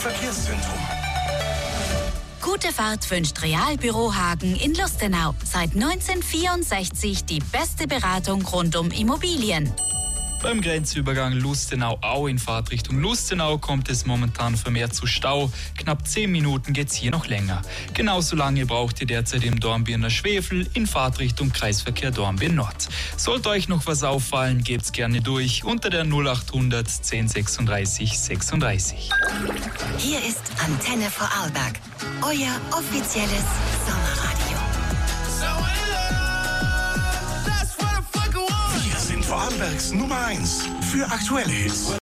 Verkehrszentrum. Gute Fahrt wünscht Realbüro Hagen in Lustenau. Seit 1964 die beste Beratung rund um Immobilien. Beim Grenzübergang Lustenau-Au in Fahrtrichtung Lustenau kommt es momentan vermehrt zu Stau. Knapp 10 Minuten geht's hier noch länger. Genauso lange braucht ihr derzeit im Dornbirner Schwefel in Fahrtrichtung Kreisverkehr Dornbirn Nord. Sollte euch noch was auffallen, gebt's gerne durch unter der 0800 10 36 36. Hier ist Antenne Vorarlberg, euer offizielles Sommerradio. Wir sind Vorarlbergs Nummer 1 für aktuelle Hits.